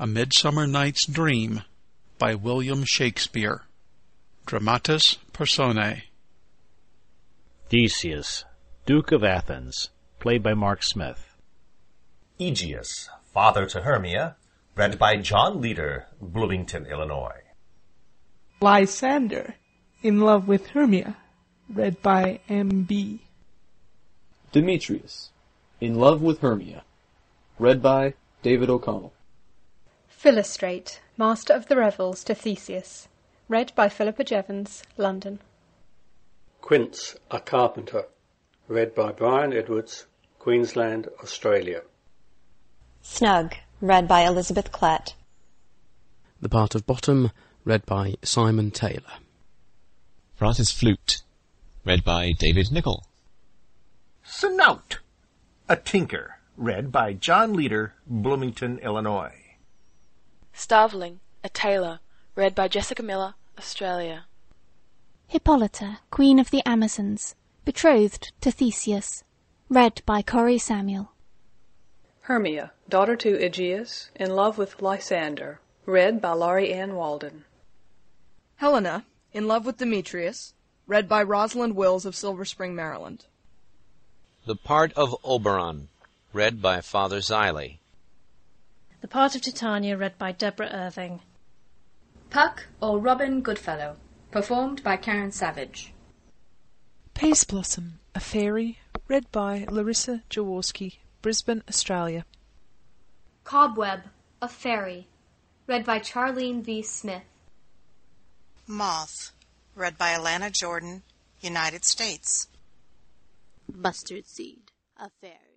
A Midsummer Night's Dream by William Shakespeare. Dramatis Personae. Theseus, Duke of Athens, played by Mark Smith. Aegeus, father to Hermia, read by John Leader, Bloomington, Illinois. Lysander, in love with Hermia, read by M.B. Demetrius, in love with Hermia, read by David O'Connell. Philostrate, Master of the Revels to Theseus, read by Philippa Jevons, London. Quince, a Carpenter, read by Brian Edwards, Queensland, Australia. Snug, read by Elizabeth Klett. The Part of Bottom, read by Simon Taylor. Francis Flute, read by David Nichol. Snout, a Tinker, read by John Leader, Bloomington, Illinois. Starveling, a Tailor, read by Jessica Miller, Australia. Hippolyta, Queen of the Amazons, betrothed to Theseus, read by Corey Samuel. Hermia, daughter to Aegeus, in love with Lysander, read by Laurie Ann Walden. Helena, in love with Demetrius, read by Rosalind Wills of Silver Spring, Maryland. The Part of Oberon, read by Father Xylee. The Part of Titania, read by Deborah Irving. Puck, or Robin Goodfellow, performed by Karen Savage. Peace Blossom, a Fairy, read by Larissa Jaworski, Brisbane, Australia. Cobweb, a Fairy, read by Charlene V. Smith. Moth, read by Alana Jordan, United States. Mustard Seed, a Fairy.